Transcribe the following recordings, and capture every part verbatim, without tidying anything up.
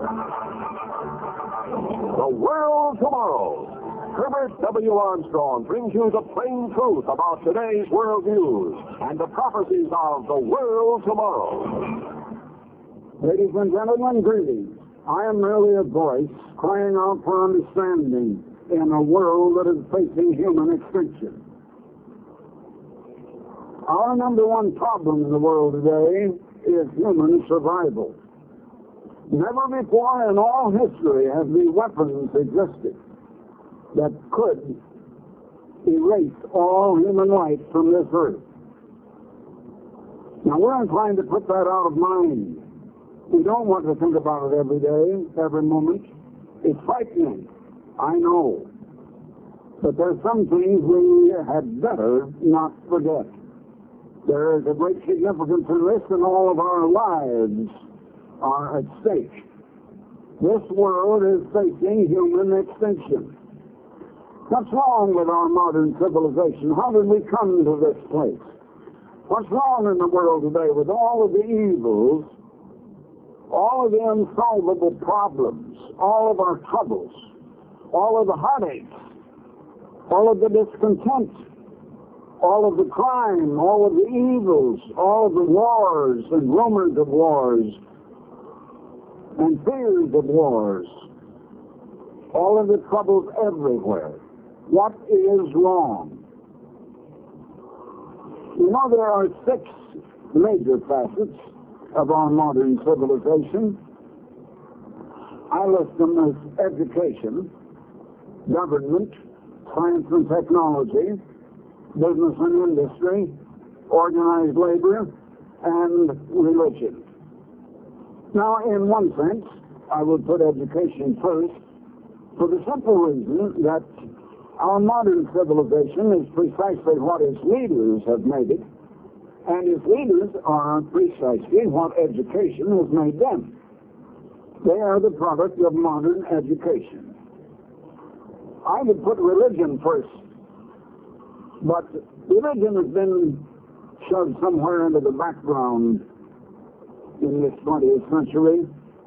The World Tomorrow. Herbert W. Armstrong brings you the plain truth about today's world news and the prophecies of the world tomorrow. Ladies and gentlemen, greetings. I am merely a voice crying out for understanding in a world that is facing human extinction. Our number one problem in the world today is human survival. Never before in all history have the weapons existed that could erase all human life from this earth. Now, we're inclined to put that out of mind. We don't want to think about it every day, every moment. It's frightening, I know. But there's some things we had better not forget. There is a great significance in this, and all of our lives are at stake. This world is facing human extinction. What's wrong with our modern civilization? How did we come to this place? What's wrong in the world today with all of the evils, all of the unsolvable problems, all of our troubles, all of the heartaches, all of the discontent, all of the crime, all of the evils, all of the wars and rumors of wars and fears of wars, all of the troubles everywhere? What is wrong? You know, there are six major facets of our modern civilization. I list them as education, government, science and technology, business and industry, organized labor, and religion. Now, in one sense, I would put education first for the simple reason that our modern civilization is precisely what its leaders have made it, and its leaders are precisely what education has made them. They are the product of modern education. I would put religion first, but religion has been shoved somewhere into the background in this twentieth century.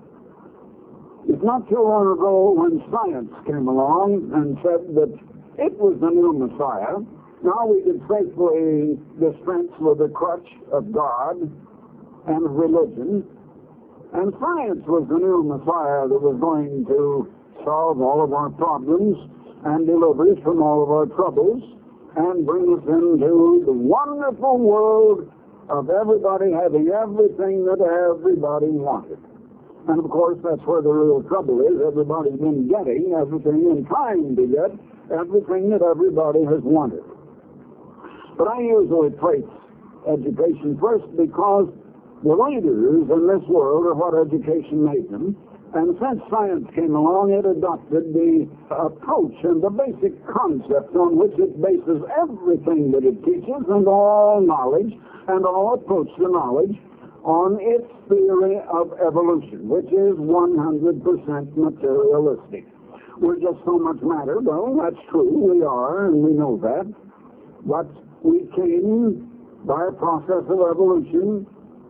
It's not too long ago when science came along and said that it was the new Messiah. Now we could safely dispense with the crutch of God and religion, and science was the new Messiah that was going to solve all of our problems and deliver us from all of our troubles and bring us into the wonderful world of everybody having everything that everybody wanted. And of course, that's where the real trouble is. Everybody's been getting everything and trying to get everything that everybody has wanted. But I usually place education first because the leaders in this world are what education made them. And since science came along, it adopted the approach and the basic concept on which it bases everything that it teaches, and all knowledge and all approach to knowledge on its theory of evolution, which is one hundred percent materialistic. We're just so much matter. Well, that's true. We are, and we know that. But we came by a process of evolution,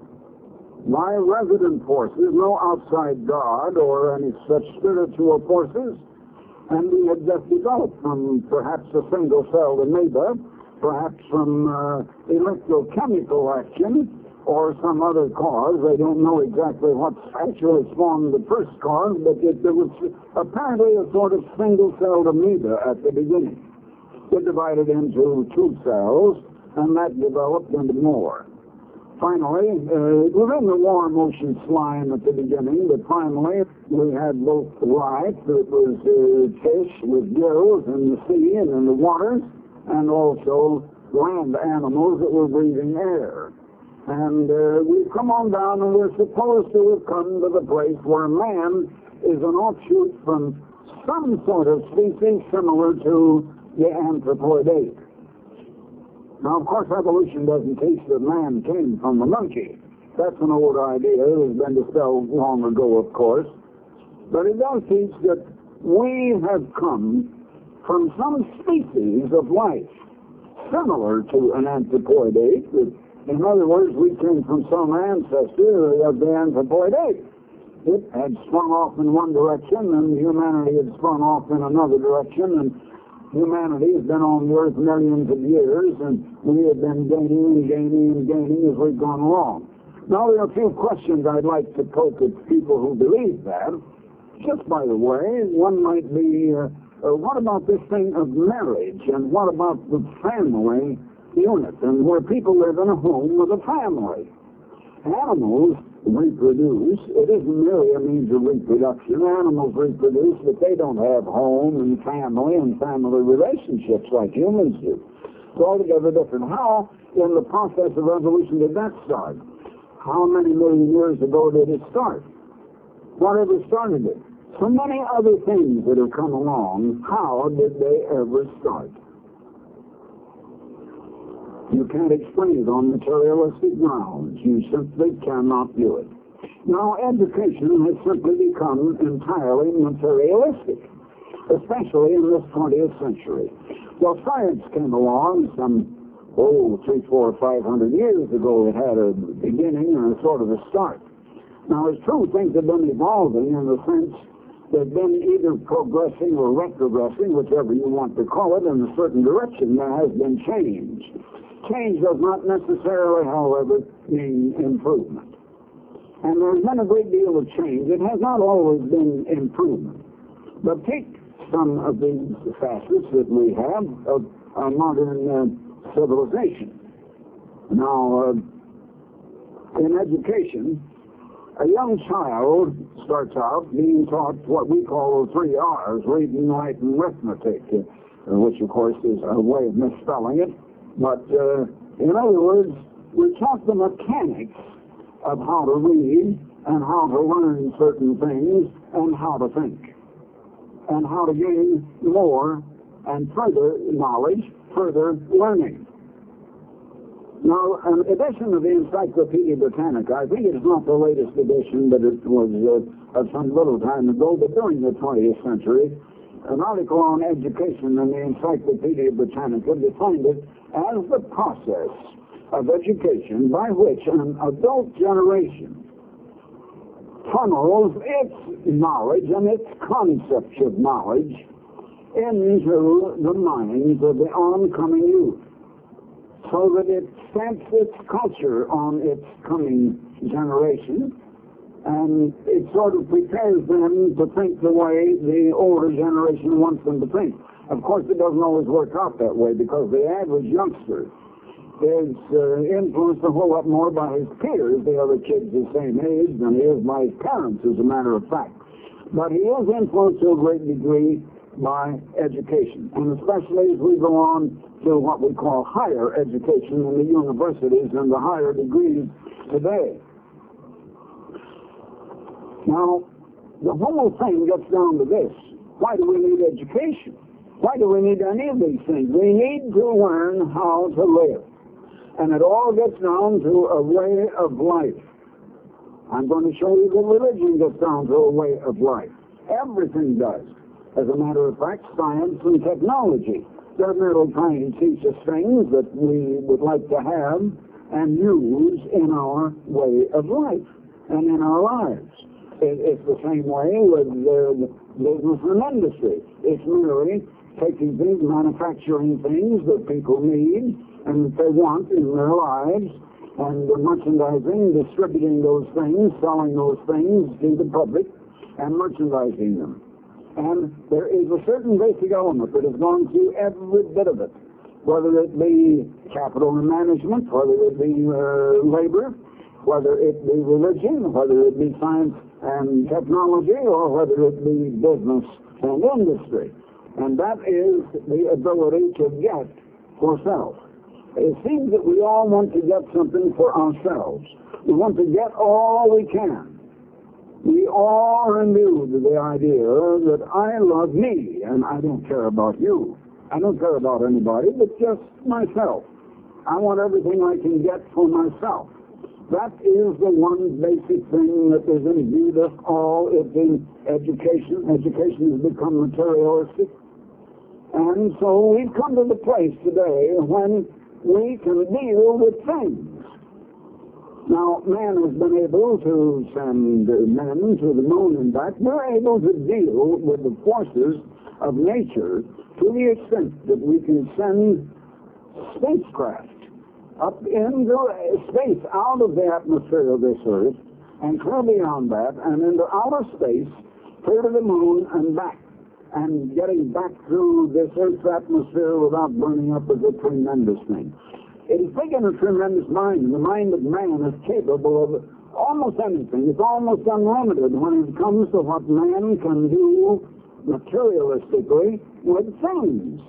by resident forces, no outside God or any such spiritual forces, and we had just developed from perhaps a single-celled amoeba, perhaps from uh, electrochemical action, or some other cause. They don't know exactly what's actually spawned the first cause, but it, there was apparently a sort of single-celled amoeba at the beginning. It divided into two cells, and that developed into more. Finally, uh, it was in the warm ocean slime at the beginning, but finally we had both life, it was uh, fish with gills in the sea and in the waters, and also land animals that were breathing air. And uh, we've come on down, and we're supposed to have come to the place where man is an offshoot from some sort of species similar to the anthropoid ape. Now, of course, evolution doesn't teach that man came from the monkey. That's an old idea. It has been dispelled long ago, of course. But it does teach that we have come from some species of life similar to an anthropoid ape. In other words, we came from some ancestor of the anthropoid ape. It had spun off in one direction, and humanity had spun off in another direction, and humanity has been on the earth millions of years, and we have been gaining and gaining and gaining as we've gone along. Now, there are a few questions I'd like to poke at people who believe that. Just by the way, one might be, uh, uh, what about this thing of marriage, and what about the family unit, and where people live in a home with a family? Animals reproduce. It isn't merely a means of reproduction. Animals reproduce, but they don't have home and family and family relationships like humans do. It's altogether different. How, in the process of evolution, did that start? How many million years ago did it start? Whatever started it? So many other things that have come along, how did they ever start? You can't explain it on materialistic grounds. You simply cannot do it. Now, education has simply become entirely materialistic, especially in this twentieth century. Well, science came along some, oh, three, four, five hundred years ago. It had a beginning and a sort of a start. Now, it's true, things have been evolving in the sense they've been either progressing or retrogressing, whichever you want to call it, in a certain direction. There has been change. Change does not necessarily, however, mean improvement. And there's been a great deal of change. It has not always been improvement. But take some of these facets that we have of our modern uh, civilization. Now, uh, in education, a young child starts out being taught what we call the three R's, reading, writing, arithmetic, uh, which, of course, is a way of misspelling it. But, uh, in other words, we taught the mechanics of how to read and how to learn certain things and how to think and how to gain more and further knowledge, further learning. Now, an edition of the Encyclopedia Britannica, I think it's not the latest edition, but it was uh, of some little time ago, but during the twentieth century, an article on education in the Encyclopedia Britannica defined it as the process of education by which an adult generation funnels its knowledge and its concepts of knowledge into the minds of the oncoming youth, so that it stamps its culture on its coming generation, and it sort of prepares them to think the way the older generation wants them to think. Of course, it doesn't always work out that way, because the average youngster is uh, influenced a whole lot more by his peers, the other kids the same age, than he is by his parents, as a matter of fact. But he is influenced to a great degree by education, and especially as we go on to what we call higher education in the universities and the higher degrees today. Now, the whole thing gets down to this. Why do we need education? Why do we need any of these things? We need to learn how to live. And it all gets down to a way of life. I'm going to show you that religion gets down to a way of life. Everything does. As a matter of fact, science and technology, they're merely trying to teach us things that we would like to have and use in our way of life and in our lives. It's the same way with the business and industry. It's merely taking things, manufacturing things that people need and that they want in their lives, and merchandising, distributing those things, selling those things to the public, and merchandising them. And there is a certain basic element that has gone through every bit of it, whether it be capital and management, whether it be uh, labor, whether it be religion, whether it be science and technology, or whether it be business and industry. And that is the ability to get for self. It seems that we all want to get something for ourselves. We want to get all we can. We all are imbued with the idea that I love me and I don't care about you. I don't care about anybody but just myself. I want everything I can get for myself. That is the one basic thing that is imbued us all. It's in education. Education has become materialistic. And so we've come to the place today when we can deal with things. Now, man has been able to send men to the moon and back. We're able to deal with the forces of nature to the extent that we can send spacecraft up into space, out of the atmosphere of this earth, and clear beyond that, and into outer space, clear to the moon and back. And getting back through this earth's atmosphere without burning up is a tremendous thing. It is taken a tremendous mind. The mind of man is capable of almost anything. It's almost unlimited when it comes to what man can do materialistically with things.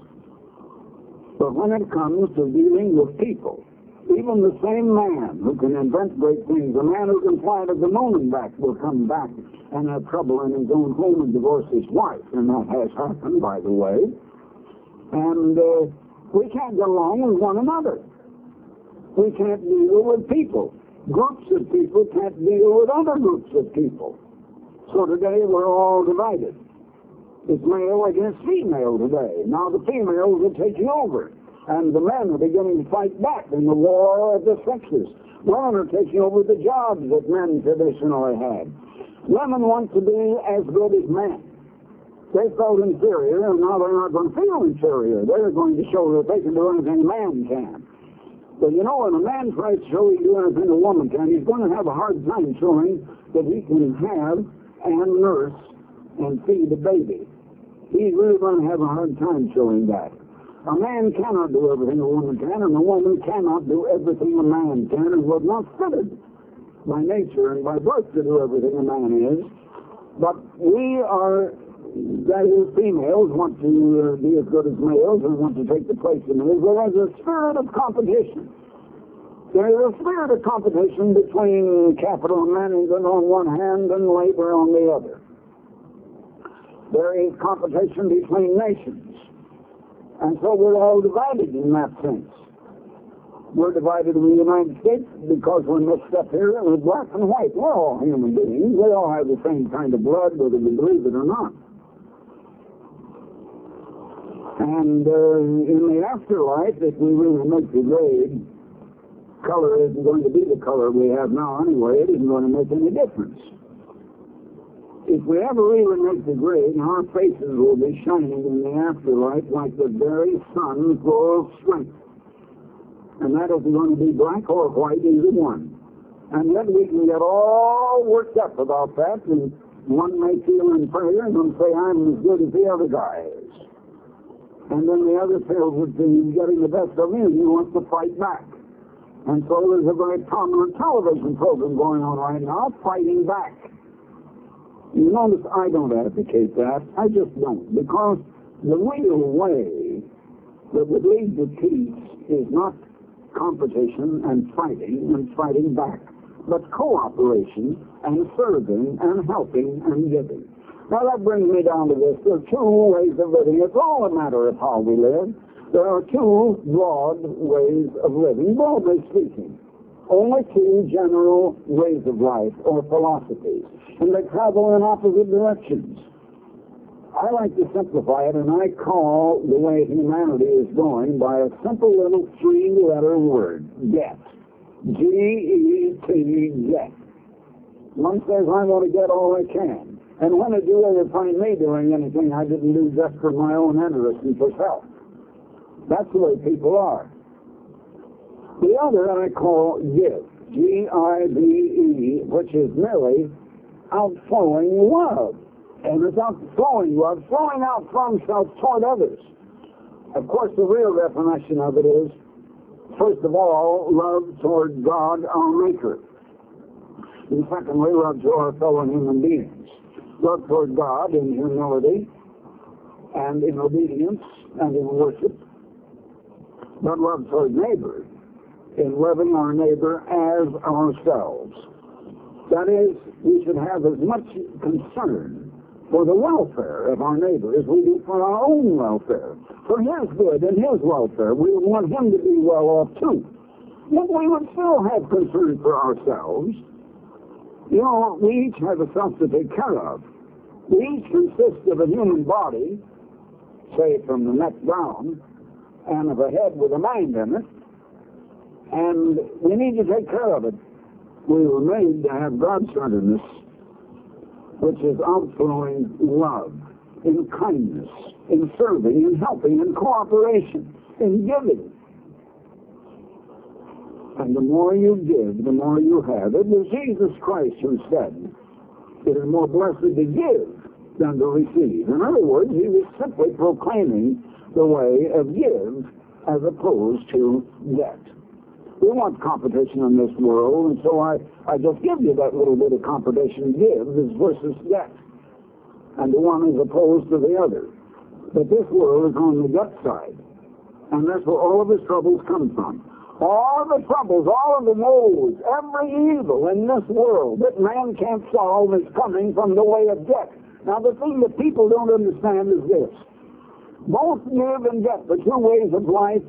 But when it comes to dealing with people, even the same man who can invent great things, a man who can fly to the moon and back, will come back and have trouble in his own home and divorce his wife. And that has happened, by the way. And uh, we can't get along with one another. We can't deal with people. Groups of people can't deal with other groups of people. So today we're all divided. It's male against female today. Now the females are taking over, and the men are beginning to fight back in the war of the sexes. Women are taking over the jobs that men traditionally had. Women want to be as good as men. They felt inferior, and now they're not going to feel inferior. They're going to show that they can do anything a man can. But you know, when a man tries to show he can do anything a woman can, he's going to have a hard time showing that he can have and nurse and feed a baby. He's really going to have a hard time showing that. A man cannot do everything a woman can, and a woman cannot do everything a man can, and was not fitted by nature and by birth to do everything a man is. But we are, that is, females want to uh, be as good as males and want to take the place of males. There is a spirit of competition. There is a spirit of competition between capital and management on one hand and labor on the other. There is competition between nations. And so we're all divided in that sense. We're divided in the United States because we're mixed up here with black and white. We're all human beings. We all have the same kind of blood, whether we believe it or not. And uh, in the afterlife, if we really make the grade, color isn't going to be the color we have now anyway. It isn't going to make any difference. If we ever really make the grade, our faces will be shining in the afterlife like the very sun full of strength. And that isn't going to be black or white, either one. And yet we can get all worked up about that, and one may feel inferior and say, I'm as good as the other guy is. And then the other feels that he's getting the best of me, and he wants to fight back. And so there's a very prominent television program going on right now, Fighting Back. You notice I don't advocate that. I just don't. Because the real way that would lead to peace is not competition and fighting and fighting back, but cooperation and serving and helping and giving. Now that brings me down to this. There are two ways of living. It's all a matter of how we live. There are two broad ways of living, broadly speaking. Only two general ways of life or philosophies. And they travel in opposite directions. I like to simplify it, and I call the way humanity is going by a simple little three-letter word, get. G E T, get. One says, I want to get all I can. And when I do ever find me doing anything I didn't do just for my own interest and for self. That's the way people are. The other I call give, G I V E, which is merely outflowing love. And it's outflowing love, flowing out from self toward others. Of course, the real definition of it is, first of all, love toward God, our Maker. And secondly, love to our fellow human beings. Love toward God in humility and in obedience and in worship. But love toward neighbor in loving our neighbor as ourselves. That is, we should have as much concern for the welfare of our neighbor as we do for our own welfare. For his good and his welfare, we would want him to be well off too. Yet we would still have concern for ourselves. You know, we each have a self to take care of. We each consist of a human body, say from the neck down, and of a head with a mind in it, and we need to take care of it. We were made to have God-centeredness, which is outflowing love, in kindness, in serving, in helping, in cooperation, in giving. And the more you give, the more you have. It was Jesus Christ who said, it is more blessed to give than to receive. In other words, he was simply proclaiming the way of give as opposed to get. We want competition in this world, and so I, I just give you that little bit of competition. Give is versus get. And the one is opposed to the other. But this world is on the get side. And that's where all of his troubles come from. All the troubles, all of the woes, every evil in this world that man can't solve is coming from the way of get. Now the thing that people don't understand is this. Both give and get, the two ways of life,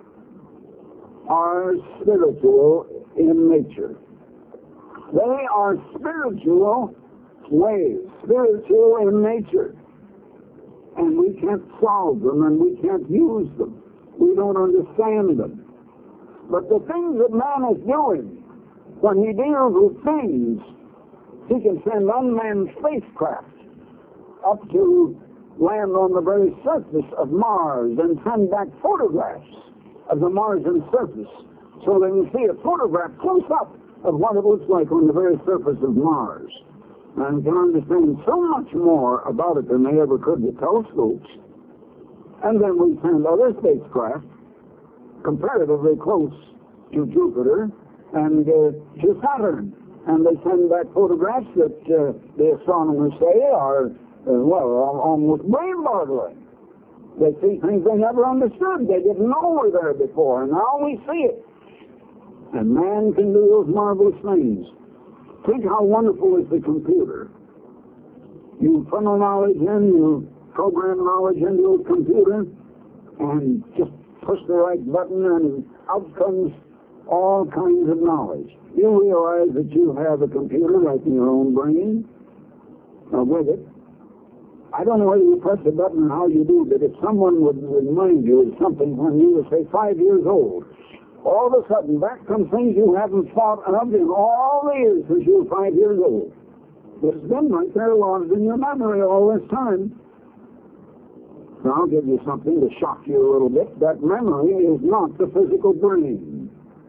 are spiritual in nature. They are spiritual ways, spiritual in nature. And we can't solve them and we can't use them. We don't understand them. But the things that man is doing, when he deals with things, he can send unmanned spacecraft up to land on the very surface of Mars and send back photographs of the Martian surface so they can see a photograph close up of what it looks like on the very surface of Mars. And can understand so much more about it than they ever could with telescopes. And then we send other spacecraft comparatively close to Jupiter and uh, to Saturn. And they send back photographs that uh, the astronomers say are, uh, well, almost brain-boggling. They see things they never understood. They didn't know were there before, and now we see it. And man can do those marvelous things. Think how wonderful is the computer. You funnel knowledge in, you program knowledge into a computer, and just push the right button and out comes all kinds of knowledge. You realize that you have a computer like in your own brain, or with it. I don't know whether you press the button or how you do, but if someone would remind you of something when you were, say, five years old, all of a sudden back comes things you haven't thought of in all the years since you were five years old. It's been right there lodged in your memory all this time. Now, I'll give you something to shock you a little bit. That memory is not the physical brain.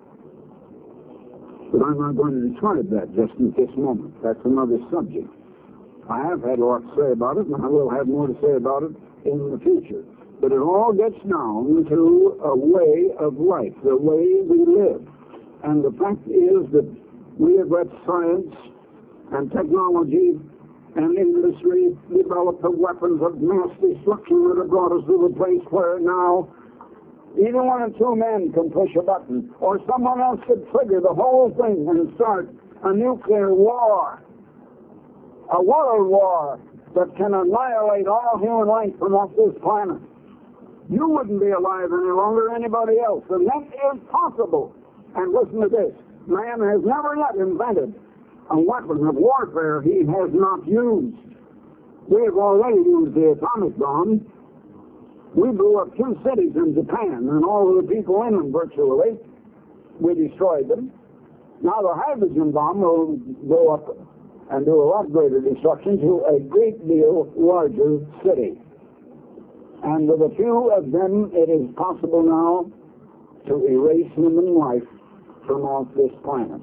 But I'm not going to describe that just in this moment. That's another subject. I have had a lot to say about it, and I will have more to say about it in the future. But it all gets down to a way of life, the way we live. And the fact is that we have let science and technology and industry developed the weapons of mass destruction that have brought us to the place where now either one or two men can push a button, or someone else could trigger the whole thing and start a nuclear war, a world war that can annihilate all human life from off this planet. You wouldn't be alive any longer, anybody else, and that is possible. And listen to this, man has never yet invented a weapon of warfare he has not used. We have already used the atomic bomb. We blew up two cities in Japan, and all of the people in them virtually. We destroyed them. Now the hydrogen bomb will go up and do a lot greater destruction to a great deal larger city. And with a few of them, it is possible now to erase human life from off this planet.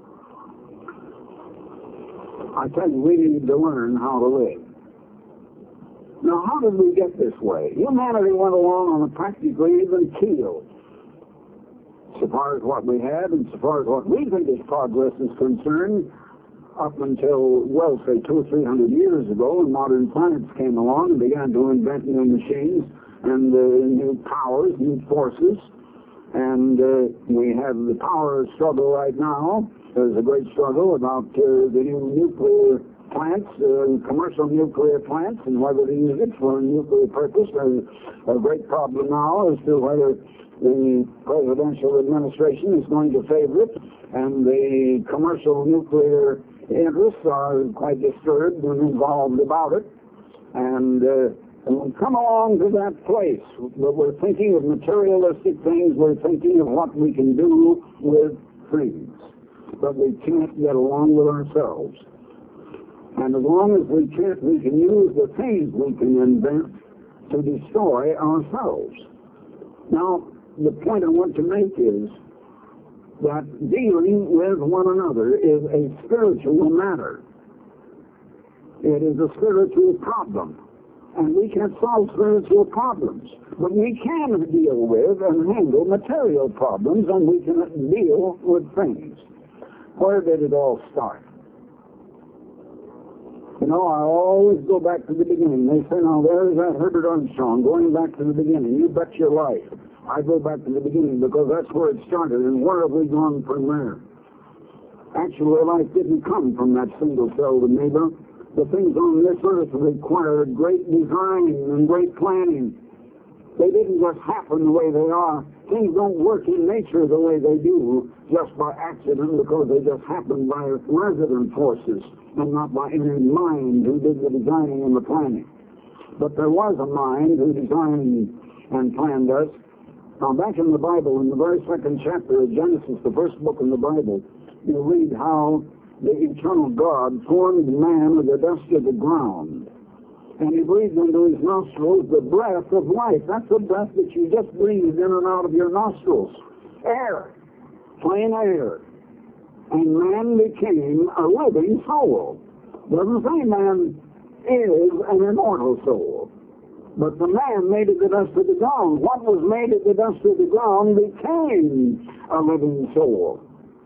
I tell you, we need to learn how to live. Now, how did we get this way? Humanity went along on a practically even keel, so far as what we had and so far as what we think is progress is concerned, up until, well, say, two or three hundred years ago, when modern science came along and began to invent new machines and uh, new powers, new forces. And uh, we have the power struggle right now. There's a great struggle about uh, the new nuclear plants, uh, commercial nuclear plants, and whether to use it for a nuclear purpose. There's a great problem now as to whether the presidential administration is going to favor it, and the commercial nuclear interests are quite disturbed and involved about it. And, uh, and we've come along to that place, but we're thinking of materialistic things, we're thinking of what we can do with things. but we can't get along with ourselves. And as long as we can't, we can use the things we can invent to destroy ourselves. Now, the point I want to make is that dealing with one another is a spiritual matter. It is a spiritual problem. And we can't solve spiritual problems. But we can deal with and handle material problems, and we can deal with things. Where did it all start? You know, I always go back to the beginning. They say, now there's that Herbert Armstrong going back to the beginning. You bet your life. I go back to the beginning because that's where it started, and where have we gone from there? Actually, life didn't come from that single-celled amoeba. The things on this earth required great design and great planning. They didn't just happen the way they are. Things don't work in nature the way they do just by accident, because they just happen by resident forces and not by any mind who did the designing and the planning. But there was a mind who designed and planned us. Now, back in the Bible, in the very second chapter of Genesis, the first book in the Bible, you read how the eternal God formed man of the dust of the ground. And he breathed into his nostrils the breath of life. That's the breath that you just breathed in and out of your nostrils. Air. Plain air. And man became a living soul. Doesn't say man is an immortal soul. But the man made of the dust of the ground. What was made of the dust of the ground became a living soul.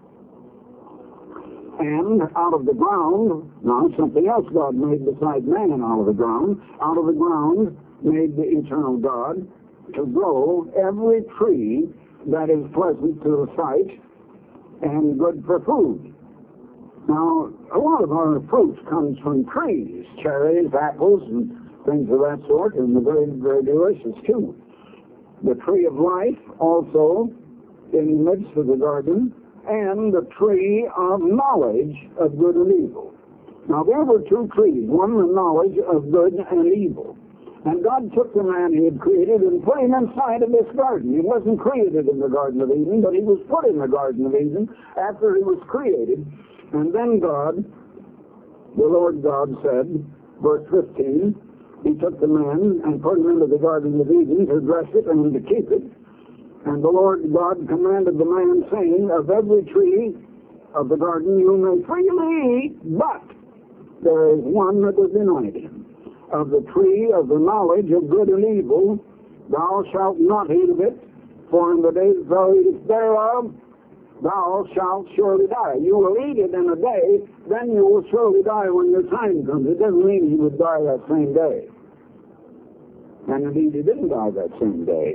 And out of the ground, now something else God made besides man out of the ground, out of the ground made the eternal God to grow every tree that is pleasant to the sight and good for food. Now, a lot of our fruit comes from trees, cherries, apples, and things of that sort, and they're very, very delicious too. The tree of life also in the midst of the garden, and the tree of knowledge of good and evil. Now, there were two trees, one the knowledge of good and evil. And God took the man he had created and put him inside of this garden. He wasn't created in the Garden of Eden, but he was put in the Garden of Eden after he was created. And then God, the Lord God said, verse fifteen, he took the man and put him into the Garden of Eden to dress it and to keep it. And the Lord God commanded the man, saying, of every tree of the garden you may freely eat, but there is one that was denied him. Of the tree of the knowledge of good and evil, thou shalt not eat of it, for in the days thou eatest thereof, thou shalt surely die. You will eat it in a day, then you will surely die when your time comes. It doesn't mean he would die that same day. And indeed, he didn't die that same day.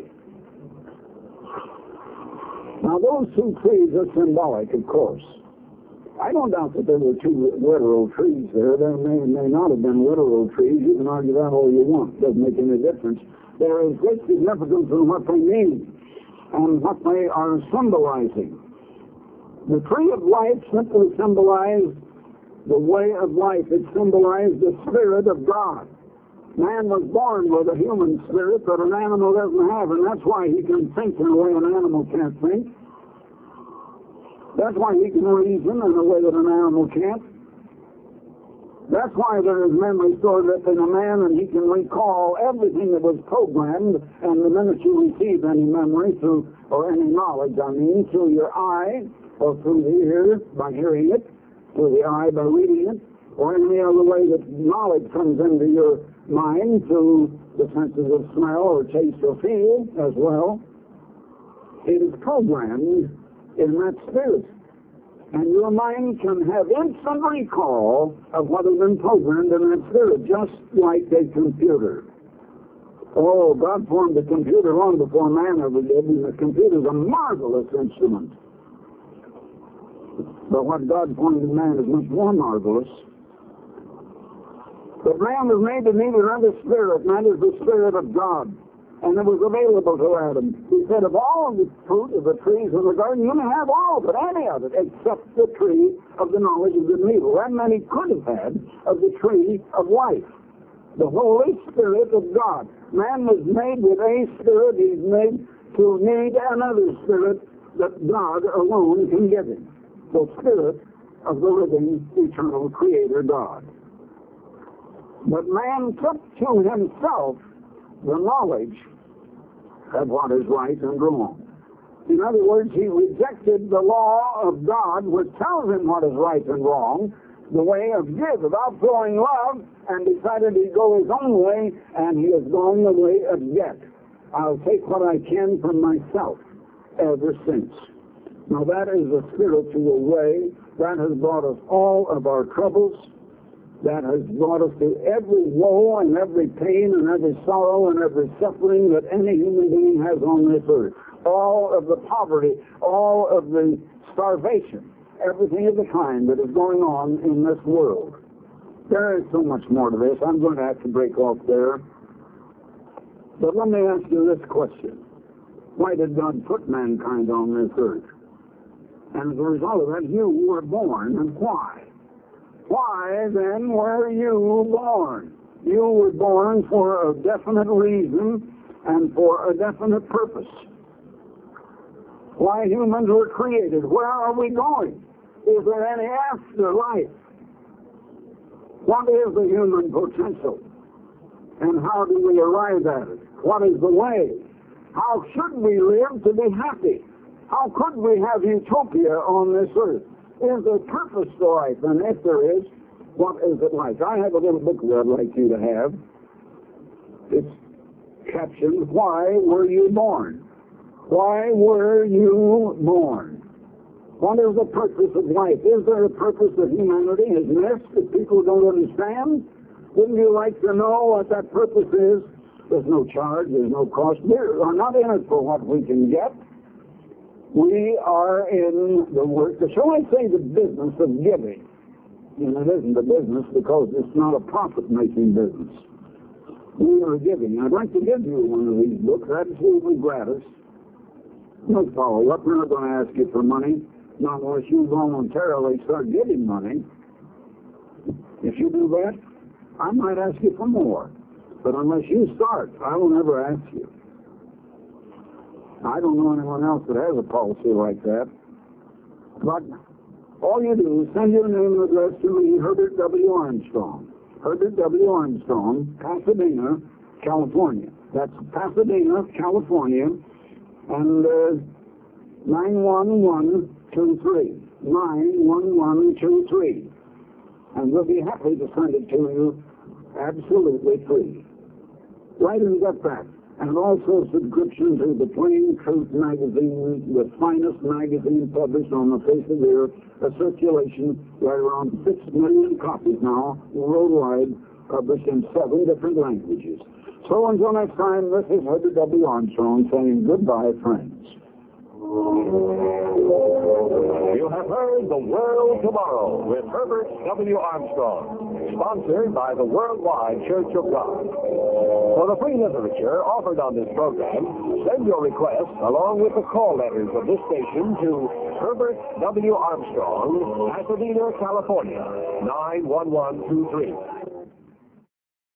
Now, those two trees are symbolic, of course. I don't doubt that there were two literal trees there. There may may not have been literal trees. You can argue that all you want. It doesn't make any difference. There is great significance in what they mean and what they are symbolizing. The tree of life simply symbolized the way of life. It symbolized the Spirit of God. Man was born with a human spirit that an animal doesn't have, and that's why he can think in a way an animal can't think. That's why he can reason in a way that an animal can't. That's why there is memory stored up in a man, and he can recall everything that was programmed, and the minute you receive any memory through, or any knowledge, I mean, through your eye, or through the ear by hearing it, through the eye by reading it, or any other way that knowledge comes into your mind through the senses of smell or taste or feel as well, it is programmed in that spirit. And your mind can have instant recall of what has been programmed in that spirit, just like a computer. Oh, God formed the computer long before man ever did, and the computer is a marvelous instrument. But what God formed in man is much more marvelous. But man was made to need another spirit, and that is the Spirit of God. And it was available to Adam. He said, of all the fruit of the trees in the garden, you may have all, but any of it, except the tree of the knowledge of good and evil. That man he could have had of the tree of life, the Holy Spirit of God. Man was made with a spirit. He's made to need another spirit that God alone can give him. the Spirit of the living, eternal Creator God. But man took to himself the knowledge of what is right and wrong. In other words, he rejected the law of God, which tells him what is right and wrong, the way of give, of outflowing love, and decided he'd go his own way, and he has gone the way of get. I'll take what I can from myself ever since. Now that is the spiritual way. That has brought us all of our troubles. That has brought us to every woe and every pain and every sorrow and every suffering that any human being has on this earth. All of the poverty, all of the starvation, everything of the kind that is going on in this world. There is so much more to this. I'm going to have to break off there. But let me ask you this question. Why did God put mankind on this earth? And as a result of that, you were born. And why? Why, then, were you born? You were born for a definite reason and for a definite purpose. Why humans were created? Where are we going? Is there any afterlife? What is the human potential? And how do we arrive at it? What is the way? How should we live to be happy? How could we have utopia on this earth? Is there purpose to life? And if there is, what is it like? I have a little book that I'd like you to have. It's captioned, Why Were You Born? Why were you born? What is the purpose of life? Is there a purpose that humanity has missed that people don't understand? Wouldn't you like to know what that purpose is? There's no charge, there's no cost. We are not in it for what we can get. We are in the work, shall I say, the business of giving. And it isn't a business because it's not a profit-making business. We are giving. I'd like to give you one of these books, absolutely gratis. No follow-up. We're not going to ask you for money, not unless you voluntarily start giving money. If you do that, I might ask you for more. But unless you start, I will never ask you. I don't know anyone else that has a policy like that. But all you do is send your name and address to me, Herbert W. Armstrong. Herbert W. Armstrong, Pasadena, California. That's Pasadena, California, and uh, nine one one two three. nine one one two three. And we'll be happy to send it to you absolutely free. Right and get that. And also subscription to the Plain Truth magazine, the finest magazine published on the face of the earth, a circulation right around six million copies now, worldwide, published in seven different languages. So until next time, this is Herbert W. Armstrong saying goodbye, friends. You have heard The World Tomorrow with Herbert W. Armstrong, sponsored by the Worldwide Church of God. For the free literature offered on this program, send your request along with the call letters of this station to Herbert W. Armstrong, Pasadena, California, nine one one two three.